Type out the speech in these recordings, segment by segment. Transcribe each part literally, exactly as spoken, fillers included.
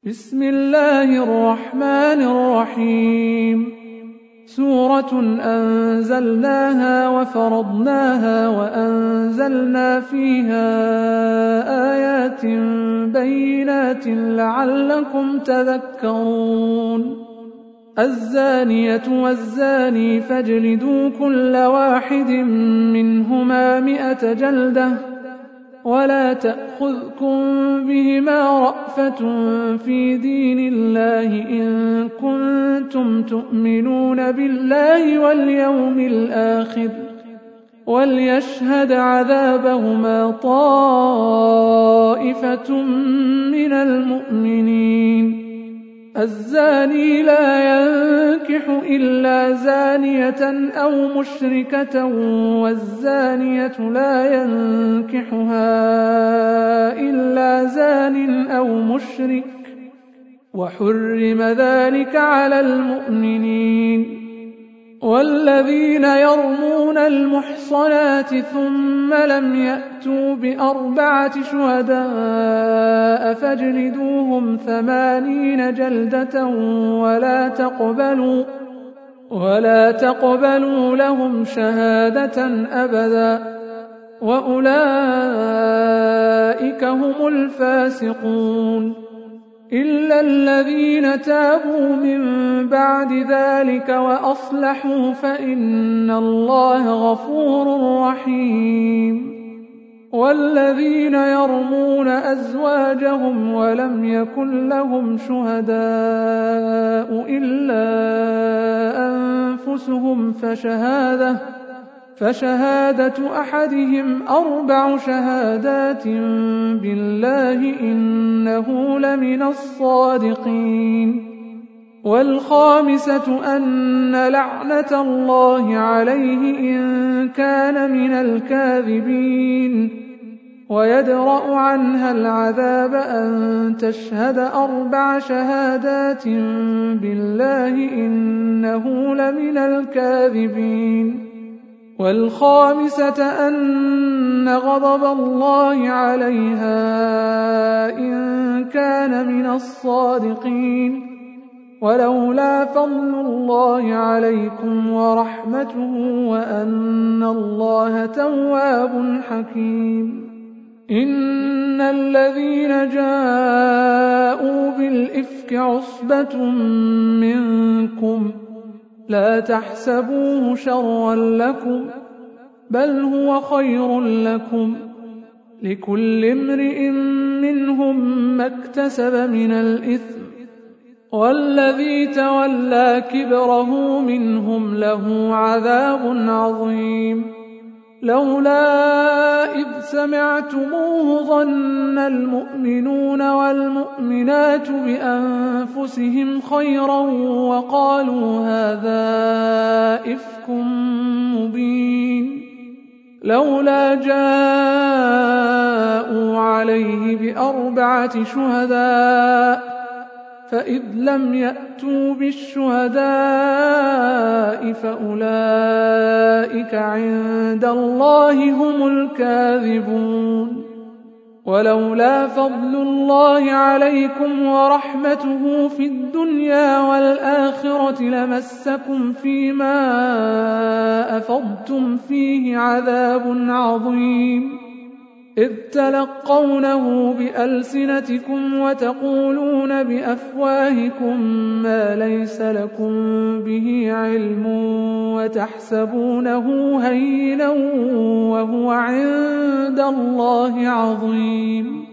بسم الله الرحمن الرحيم سورة أنزلناها وفرضناها وأنزلنا فيها آيات بينات لعلكم تذكرون الزانية والزاني فاجلدوا كل واحد منهما مئة جلدة ولا تأخذكم بهما رأفة في دين الله إن كنتم تؤمنون بالله واليوم الآخر وليشهد عذابهما طائفة من المؤمنين الزاني لا ينكح إلا زانية أو مشركة والزانية لا ينكحها إلا زان أو مشرك وحرم ذلك على المؤمنين والذين يرمون المحصنات ثم لم يأتوا بأربعة شهداء فاجلدوهم ثمانين جلدة ولا تقبلوا ولا تقبلوا لهم شهادة أبدا وأولئك هم الفاسقون إلا الذين تابوا من بعد ذلك وأصلحوا فإن الله غفور رحيم والذين يرمون أزواجهم ولم يكن لهم شهداء إلا أنفسهم فشهادة فشهادة أحدهم أربع شهادات بالله إنه لمن الصادقين والخامسة أن لعنة الله عليه إن كان من الكاذبين ويدرأ عنها العذاب أن تشهد أربع شهادات بالله إنه لمن الكاذبين والخامسة أن غضب الله عليها إن كان من الصادقين ولولا فضل الله عليكم ورحمته وأن الله تواب حكيم إن الذين جاءوا بالإفك عصبة منكم لا تحسبوه شرا لكم بل هو خير لكم لكل امرئ منهم ما اكتسب من الإثم والذي تولى كبره منهم له عذاب عظيم لولا إذ سمعتموه ظن المؤمنون والمؤمنات بأنفسهم خيرا وقالوا هذا إفك مبين لولا جاءوا عليه بأربعة شهداء فإذ لم يأتوا بالشهداء فأولئك عند الله هم الكاذبون ولولا فضل الله عليكم ورحمته في الدنيا والآخرة لمسكم فيما أفضتم فيه عذاب عظيم إذ تلقونه بألسنتكم وتقولون بأفواهكم ما ليس لكم به علم وتحسبونه هينا وهو عند الله عظيم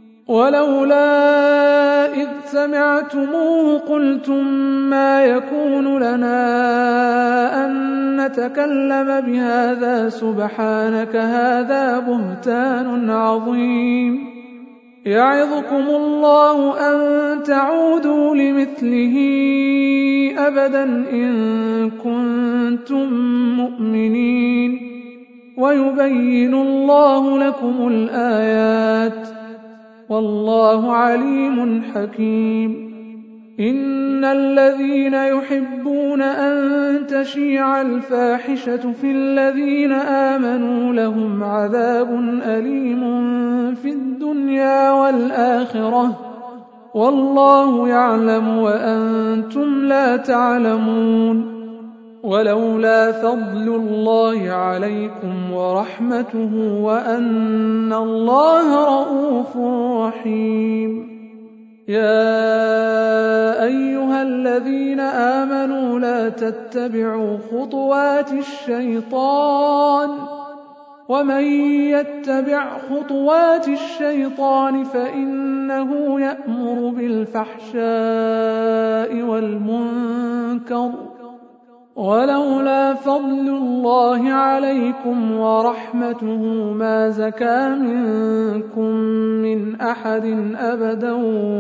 ولولا إذ سمعتموه قلتم ما يكون لنا أن نتكلم بهذا سبحانك هذا بهتان عظيم يعظكم الله أن تعودوا لمثله أبدا إن كنتم مؤمنين ويبين الله لكم الآيات والله عليم حكيم إن الذين يحبون أن تشيع الفاحشة في الذين آمنوا لهم عذاب أليم في الدنيا والآخرة والله يعلم وأنتم لا تعلمون. ولولا فضل الله عليكم ورحمته وأن الله رءوف رحيم. يا أيها الذين آمنوا لا تتبعوا خطوات الشيطان ومن يتبع خطوات الشيطان فإنه يأمر بالفحشاء والمنكر ولولا فضل الله عليكم ورحمته ما زكى منكم من أحد أبدا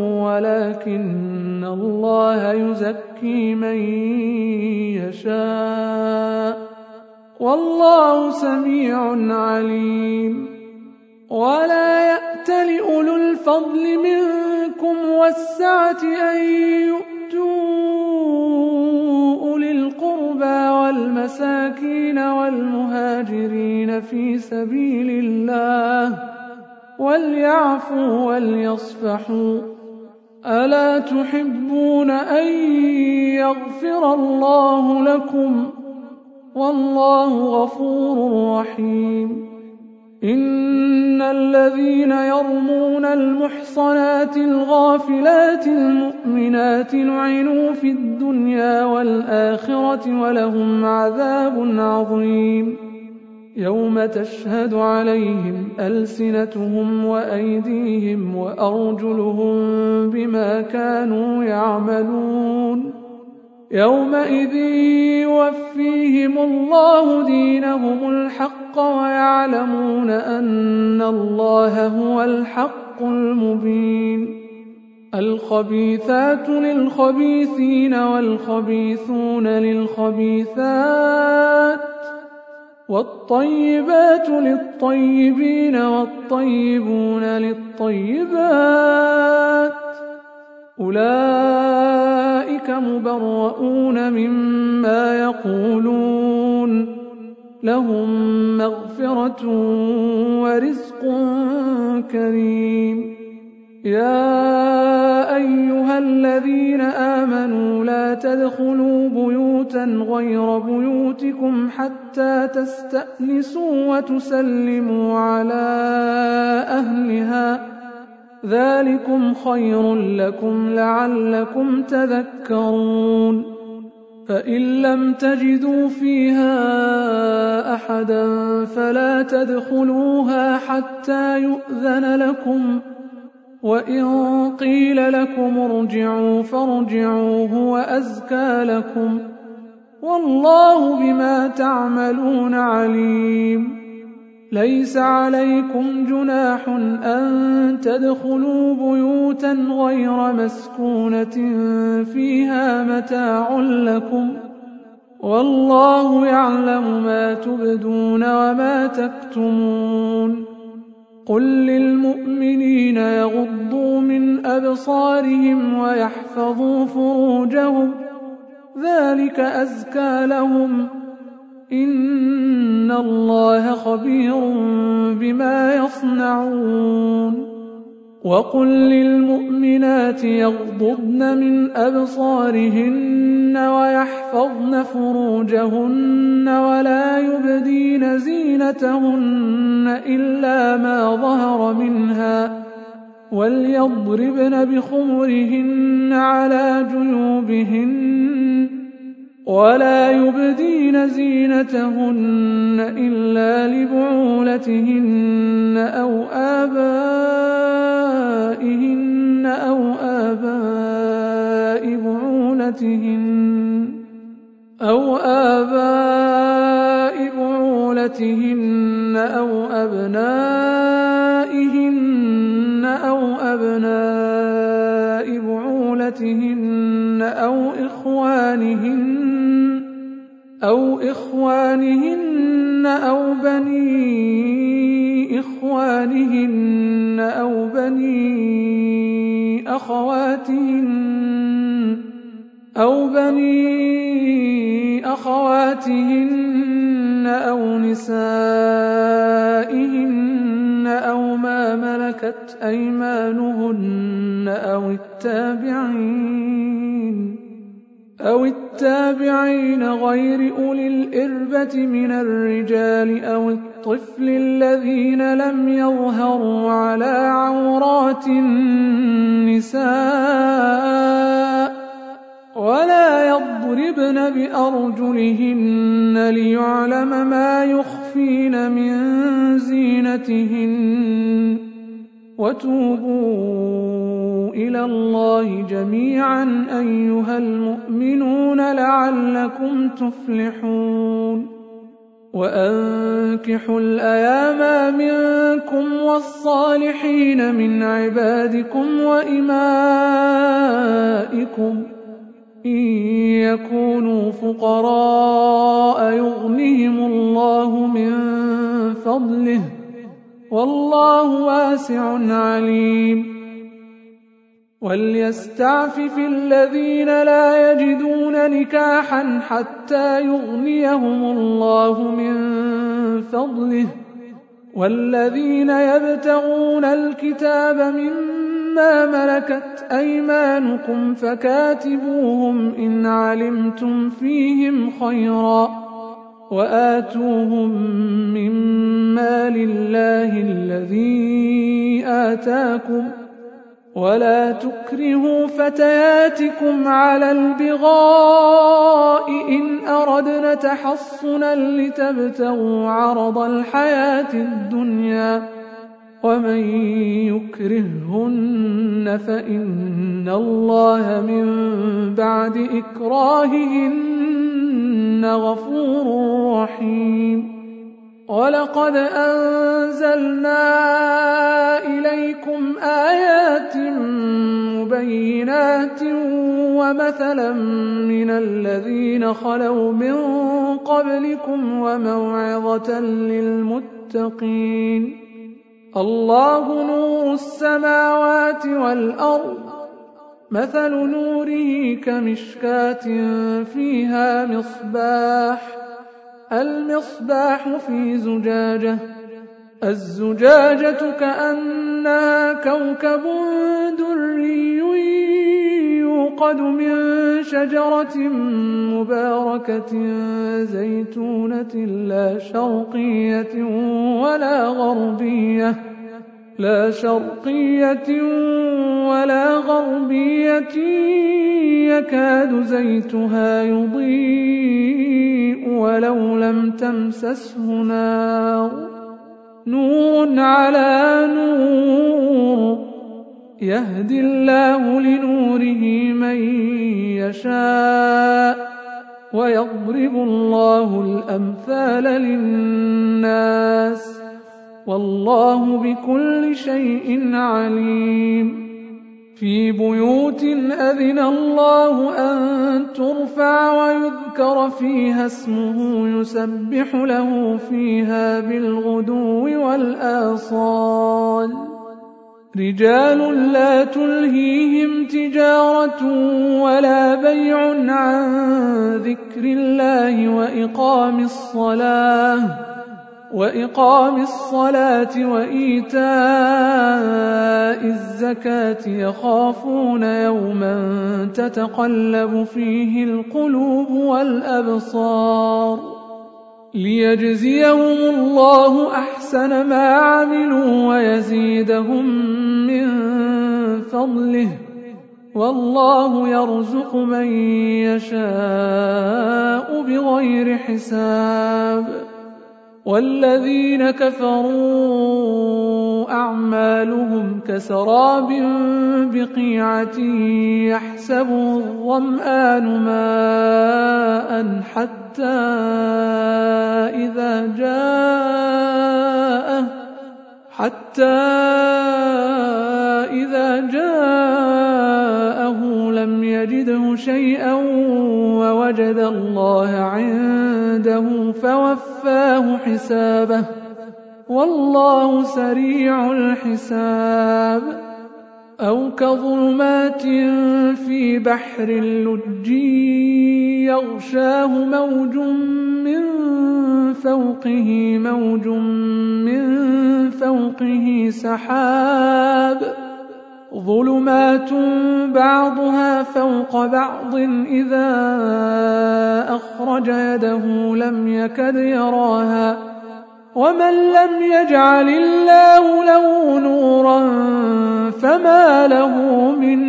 ولكن الله يزكي من يشاء والله سميع عليم. ولا يأتل أولو الفضل منكم والسعة أن يؤتوا أولي القربى والمساكين والمهاجرين في سبيل الله وليعفوا وليصفحوا ألا تحبون أن يغفر الله لكم والله غفور رحيم. إن الذين يرمون المحصنات الغافلات المؤمنات لعنوا في الدنيا والآخرة ولهم عذاب عظيم. يوم تشهد عليهم ألسنتهم وأيديهم وأرجلهم بما كانوا يعملون يومئذ يوفيهم الله دينهم الحق ويعلمون أن الله هو الحق المبين. الخبيثات للخبيثين والخبيثون للخبيثات والطيبات للطيبين والطيبون للطيبات أولئك مبرؤون مما يقولون لهم مغفرة ورزق كريم. يا أيها الذين آمنوا لا تدخلوا بيوتا غير بيوتكم حتى تستأنسوا وتسلموا على أهلها ذلكم خير لكم لعلكم تذكرون. فإن لم تجدوا فيها أحدا فلا تدخلوها حتى يؤذن لكم وإن قيل لكم ارجعوا فارجعوا هو أزكى لكم والله بما تعملون عليم. ليس عليكم جناح أن تدخلوا بيوتا غير مسكونة فيها متاع لكم والله يعلم ما تبدون وما تكتمون. قل للمؤمنين يغضوا من أبصارهم ويحفظوا فروجهم ذلك أزكى لهم إن الله خبير بما يصنعون. وقل للمؤمنات يغضضن من أبصارهن ويحفظن فروجهن ولا يبدين زينتهن إلا ما ظهر منها وليضربن بخمرهن على جيوبهن ولا يبدين زينتهن إلا لبعولتهن أو آبائهن أو آباء بعولتهن أو آباء بعولتهن أو أبنائهن أو أبناء بعولتهن أو إخوانهن أو إخوانهن أو بني إخوانهن أو بني أخواتهن أو بني أخواتهن أو نسائهن أو ما ملكت أيمانهن أو التابعين أو التابعين غير أولي الإربة من الرجال أو الطفل الذين لم يظهروا على عورات النساء ولا يضربن بأرجلهن ليعلم ما يخفين من زينتهن وتوبوا إلى الله جميعا أيها المؤمنون لعلكم تفلحون وأنكحوا الأيام منكم والصالحين من عبادكم وإمائكم إن يكونوا فقراء يغنهم الله من فضله والله واسع عليم وليستعفف الذين لا يجدون نكاحا حتى يغنيهم الله من فضله والذين يبتغون الكتاب مما ملكت أيمانكم فكاتبوهم إن علمتم فيهم خيرا وآتوهم مما لله الذي آتاكم ولا تكرهوا فتياتكم على البغاء إن أردن تحصنا لتبتغوا عرض الحياة الدنيا ومن يكرههن فإن الله من بعد إكراههن غفور رحيم ولقد أنزلنا إليكم آيات مبينات ومثلا من الذين خلوا من قبلكم وموعظة للمتقين الله نور السماوات والأرض مثل نوره كمشكاة فيها مصباح المصباح في زجاجة الزجاجة كأنها كوكب دري يوقد من شجرة مباركة زيتونة لا شرقية ولا غربية لا شرقية ولا غربية يكاد زيتها يضيء ولو لم تمسسه نار نور على نور يهدي الله لنوره من يشاء ويضرب الله الأمثال للناس والله بكل شيء عليم في بيوت أذن الله أن ترفع ويذكر فيها اسمه يسبح له فيها بالغدو والآصال رجال لا تلهيهم تجارة ولا بيع عن ذكر الله وإقام الصلاة وإقام الصلاة وإيتاء الزكاة يخافون يوما تتقلب فيه القلوب والأبصار ليجزيهم الله أحسن ما عملوا ويزيدهم من فضله والله يرزق من يشاء بغير حساب والذين كفروا أعمالهم كسراب بقيعة يحسبه الظمآن ماء حتى إذا جاءه حتى إذا جاءه لم يجده شيئا ووجد الله عنده فوفاه حسابه والله سريع الحساب أو كظلمات في بحر لجي يغشاه موج من فوقه موج من فوقه سحاب ظلمات بعضها فوق بعض إذا أخرج يده لم يكد يراها ومن لم يجعل الله له نورا فما له من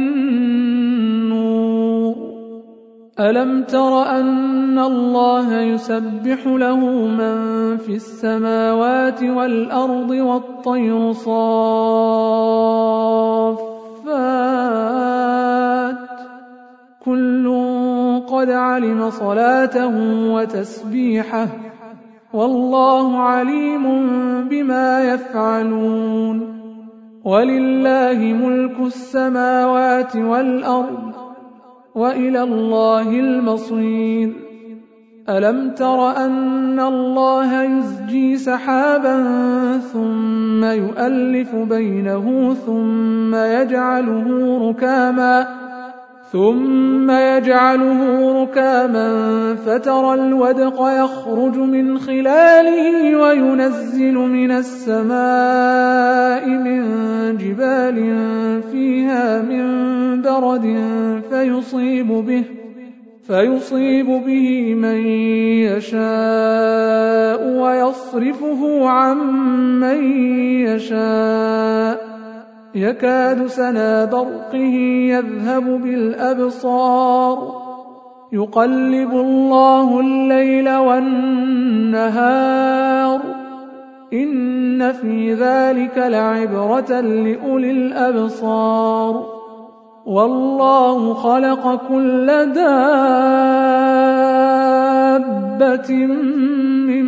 نور ألم تر أن الله يسبح له من في السماوات والأرض والطير صافات كل قد علم صلاته وتسبيحه والله عليم بما يفعلون ولله ملك السماوات والأرض وإلى الله المصير ألم تر أن الله يزجي سحابا ثم يؤلف بينه ثم يجعله ركاما ثم يجعله ركاما فترى الودق يخرج من خلاله وينزل من السماء من جبال فيها من برد فيصيب به فيصيب به من يشاء ويصرفه عن من يشاء يكاد سنا برقه يذهب بالأبصار يقلب الله الليل والنهار إن في ذلك لعبرة لأولي الأبصار والله خلق كل دابة من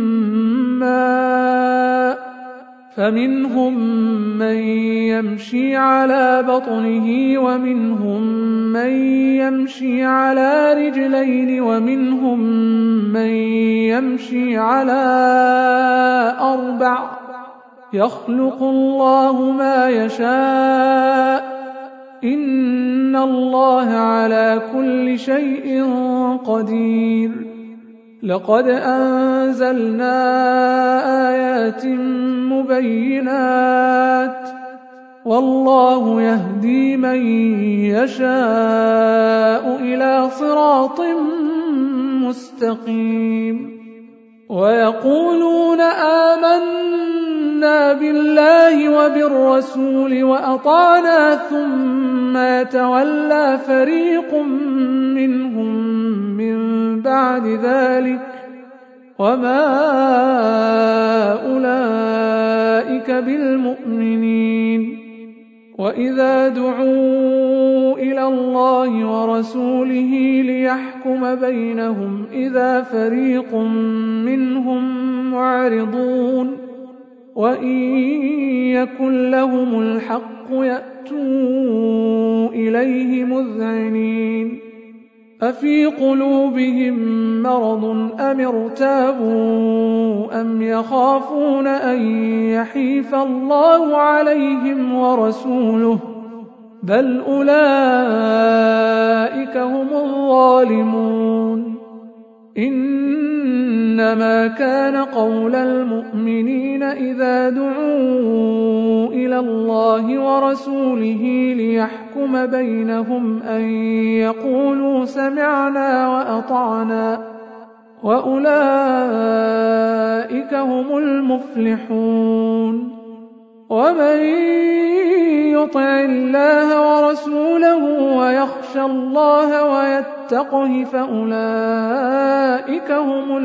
ماء فمنهم من يمشي على بطنه ومنهم من يمشي على رجلين ومنهم من يمشي على أربع يخلق الله ما يشاء إن الله على كل شيء قدير لقد أنزلنا آيات مبينات والله يهدي من يشاء إلى صراط مستقيم ويقولون آمنا بالله وبالرسول وأطعنا ثم يتولى فريق منهم من بعد ذلك وما أولئك بالمؤمنين وإذا دعوا إلى الله ورسوله ليحكم بينهم إذا فريق منهم معرضون وإن يكن لهم الحق يأتوا إليه مذعنين أفي قلوبهم مرض أم ارتابوا أم يخافون أن يحيف الله عليهم ورسوله بل أولئك هم الظالمون إنما كان قول المؤمنين إذا دعوا إلى الله ورسوله ليحكم بينهم أن يقولوا سمعنا وأطعنا وأولئك هم المفلحون ومن يطع الله ورسوله ويخشى الله ويتقه فأولئك هم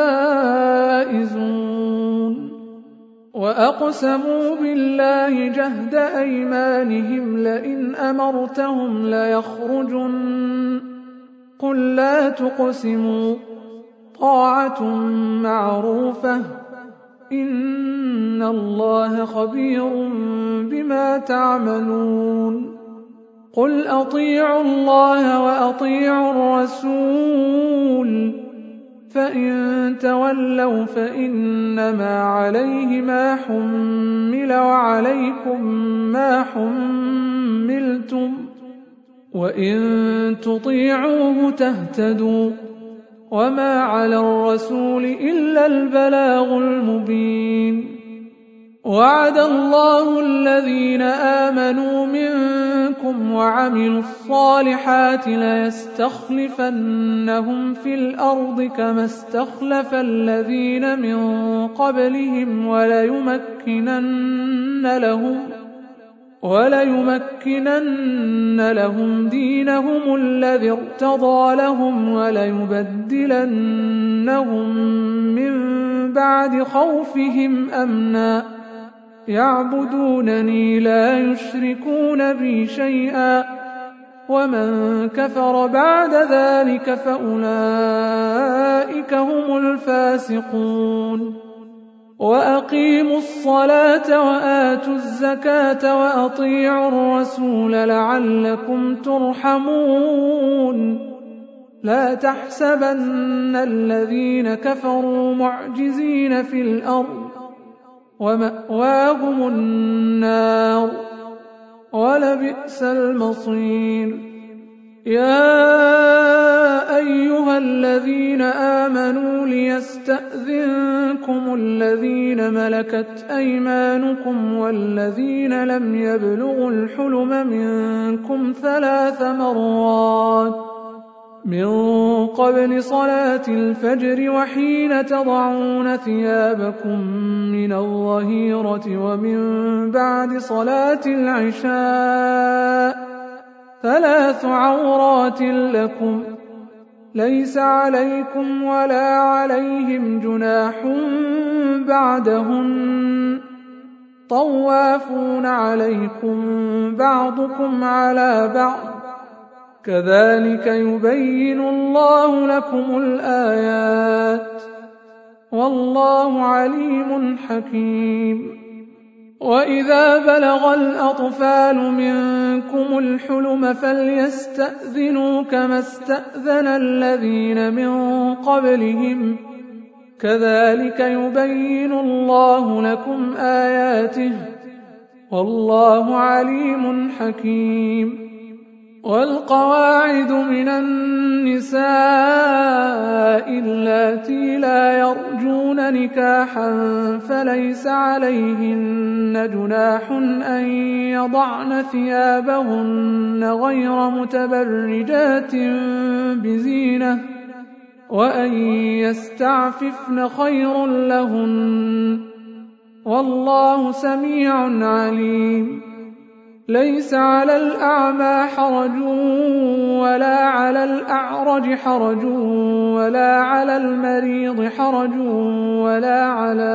الفائزون وأقسموا بالله جهد أيمانهم لئن أمرتهم ليخرجن قل لا تقسموا طاعة معروفة إن الله خبير بما تعملون قل أطيعوا الله وأطيعوا الرسول فإن تولوا فإنما عليه ما حمل وعليكم ما حملتم وإن تطيعوه تهتدوا وما على الرسول إلا البلاغ المبين وعد الله الذين آمنوا منكم وعملوا الصالحات ليستخلفنهم في الأرض كما استخلف الذين من قبلهم وليمكنن لهم وليمكنن لهم دينهم الذي ارتضى لهم وليبدلنهم من بعد خوفهم أمنا يعبدونني لا يشركون بي شيئا ومن كفر بعد ذلك فأولئك هم الفاسقون وأقيموا الصلاة وآتوا الزكاة وأطيعوا الرسول لعلكم ترحمون لا تحسبن الذين كفروا معجزين في الأرض ومأواهم النار ولبئس المصير يا أيها الذين آمنوا ليستأذنكم الذين ملكت أيمانكم والذين لم يبلغوا الحلم منكم ثلاث مرات من قبل صلاة الفجر وحين تضعون ثيابكم من الظهيرة ومن بعد صلاة العشاء ثلاث عورات لكم ليس عليكم ولا عليهم جناح بعدهن طوافون عليكم بعضكم على بعض كذلك يبين الله لكم الآيات والله عليم حكيم وإذا بلغ الأطفال منكم الحلم فليستأذنوا كما استأذن الذين من قبلهم كذلك يبين الله لكم آياته والله عليم حكيم والقواعد من النساء اللاتي لا يرجون نكاحا فليس عليهن جناح أن يضعن ثيابهن غير متبرجات بزينة وأن يستعففن خير لهن والله سميع عليم ليس على الأعمى حرج ولا على الأعرج حرج ولا على المريض حرج ولا على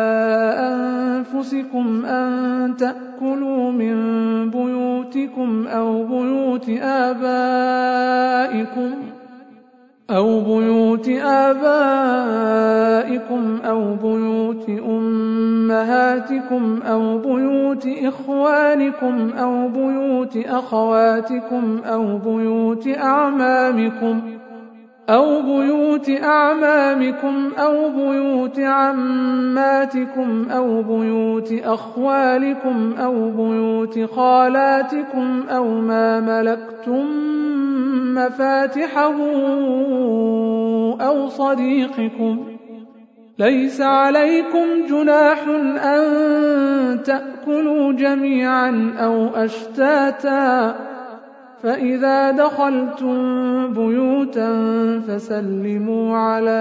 أنفسكم أن تأكلوا من بيوتكم أو بيوت آبائكم أو بيوت آبائكم أو بيوت أمهاتكم أو بيوت إخوانكم أو بيوت أخواتكم أو بيوت أعمامكم أو بيوت أعمامكم أو بيوت عماتكم أو بيوت أخوالكم أو بيوت خالاتكم أو ما ملكتم مفاتحه أو صديقكم ليس عليكم جناح أن تأكلوا جميعا أو أشتاتا فإذا دخلتم بيوتا فسلموا على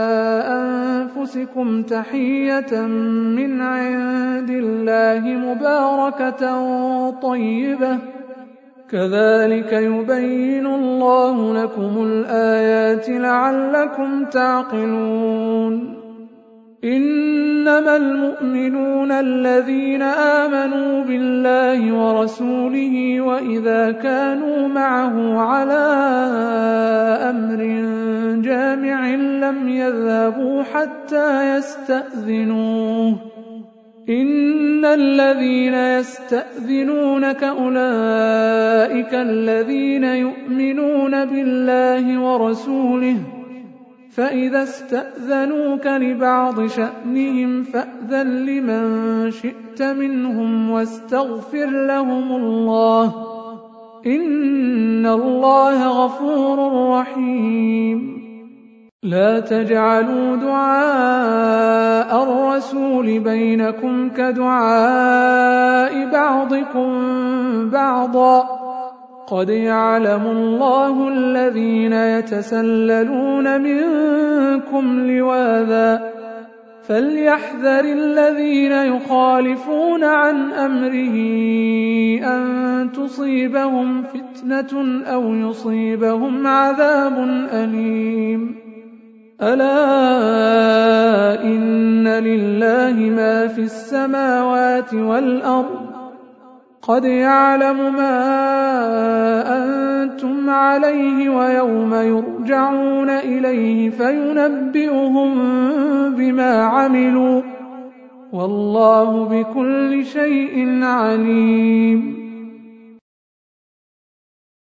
أنفسكم تحية من عند الله مباركة طيبة كذلك يبين الله لكم الآيات لعلكم تعقلون إنما المؤمنون الذين آمنوا بالله ورسوله وإذا كانوا معه على أمر جامع لم يذهبوا حتى يستأذنوه إن الذين يستأذنونك أولئك الذين يؤمنون بالله ورسوله فإذا استأذنوك لبعض شأنهم فأذن لمن شئت منهم واستغفر لهم الله إن الله غفور رحيم لا تجعلوا دعاء الرسول بينكم كدعاء بعضكم بعضا قد يعلم الله الذين يتسللون منكم لواذا فليحذر الذين يخالفون عن أمره أن تصيبهم فتنة أو يصيبهم عذاب أليم ألا إن لله ما في السماوات والأرض قد يعلم ما أنتم عليه ويوم يرجعون إليه فينبئهم بما عملوا والله بكل شيء عليم